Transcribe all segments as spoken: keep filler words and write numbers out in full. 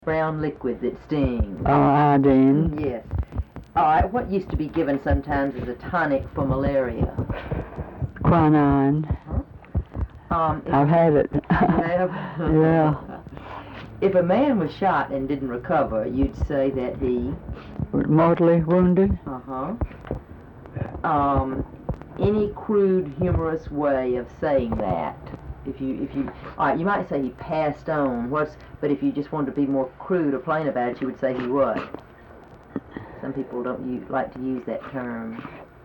brown liquid that stings. Oh, iodine. Yes. All right, what used to be given sometimes as a tonic for malaria? Quinine. Huh? Um, I've had it. Yeah. Yeah. If a man was shot and didn't recover, you'd say that he... Mortally wounded. Uh-huh. Um, any crude, humorous way of saying that? If you, if you, all right, you might say he passed on. What's, but if you just wanted to be more crude or plain about it, you would say he was. Some people don't use, like to use that term.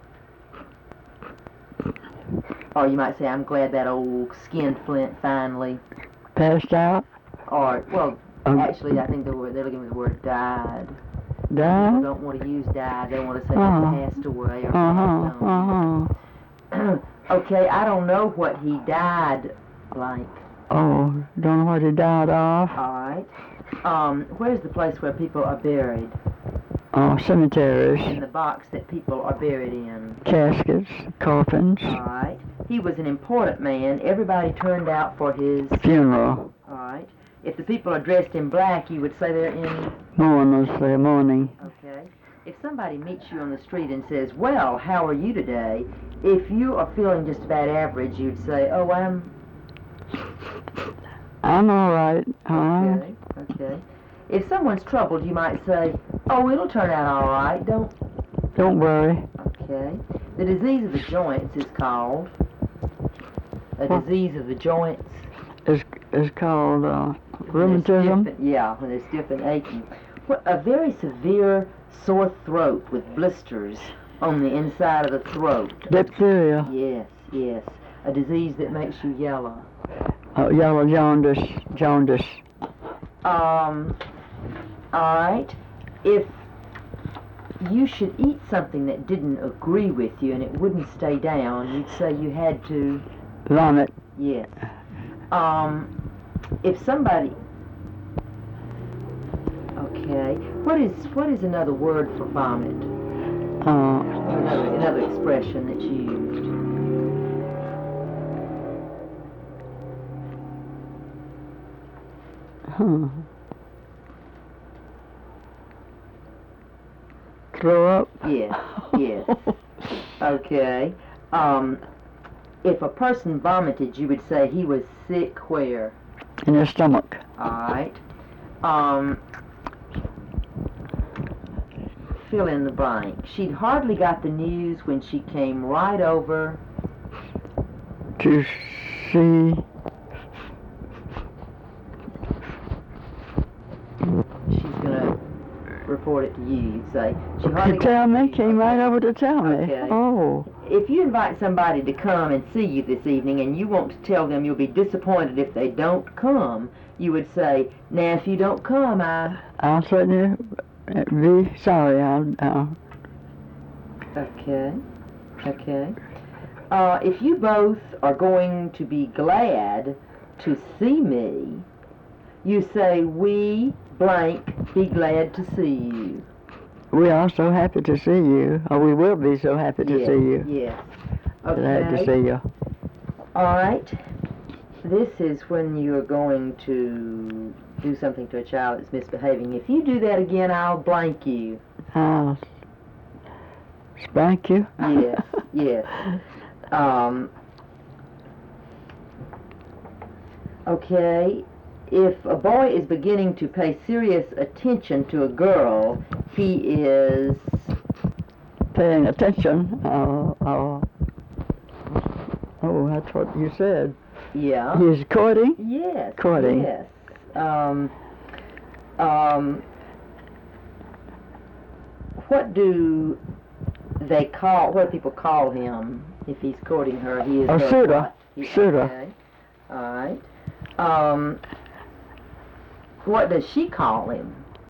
Or you might say, I'm glad that old skinned flint finally. Passed out. Or, well, Um, actually, I think they were, they're looking for the word died. People Died. don't want to use died. They want to say Uh-huh. he passed away or Uh-huh. passed on. Uh-huh. Okay, I don't know what he died like. Oh, don't know what he died of. All right. Um, where's the place where people are buried? Oh, In cemeteries, the box that people are buried in. caskets, coffins, All right. He was an important man. Everybody turned out for his... funeral, All right. If the people are dressed in black, you would say they're in... mourners for the mourning. Okay. If somebody meets you on the street and says, well, how are you today? If you are feeling just about average, you'd say, oh, I'm... I'm all right. Uh, Okay, okay. If someone's troubled, you might say, oh, it'll turn out all right, don't... don't worry. Okay. The disease of the joints is called... A What? disease of the joints. It's, it's called uh, when they're rheumatism. stiff and- yeah, when they're stiff and aching. What, a very severe sore throat with blisters on the inside of the throat. Diphtheria. Yes, yes. A disease that makes you yellow. Uh, yellow jaundice. Jaundice. Um, all right. If you should eat something that didn't agree with you and it wouldn't stay down, you'd say you had to, Vomit. yes. Um, if somebody, okay, what is, what is another word for vomit? Uh, Another, another expression that you used. huh. Throw up. Yes, yes. Okay. Um, if a person vomited, you would say he was sick where? In the stomach. All right. Um, fill in the blank. She'd hardly got the news when she came right over. To see. She's gonna report it to you. You'd say she To hardly tell got the me. news. Came right over to tell me. Okay. Oh. If you invite somebody to come and see you this evening and you want to tell them you'll be disappointed if they don't come, you would say, now if you don't come, I... I'll certainly be sorry. I'll. I'll Okay, okay. Uh, if you both are going to be glad to see me, you say, we, blank, be glad to see you. We are so happy to see you, or we will be so happy to Yes, see you. yes. Glad to Okay. see you. All right. This is when you're going to do something to a child that's misbehaving. If you do that again, I'll blank you. I'll spank you. Yes, yes. Um, okay. If a boy is beginning to pay serious attention to a girl, he is... Paying attention. Uh, uh, oh, that's what you said. Yeah. He's courting. Yes. Courting. Yes. Um, um, what do they call, what do people call him if he's courting her? He is A her suitor. what? He- Suitor. Okay. All right. Um, what does she call him?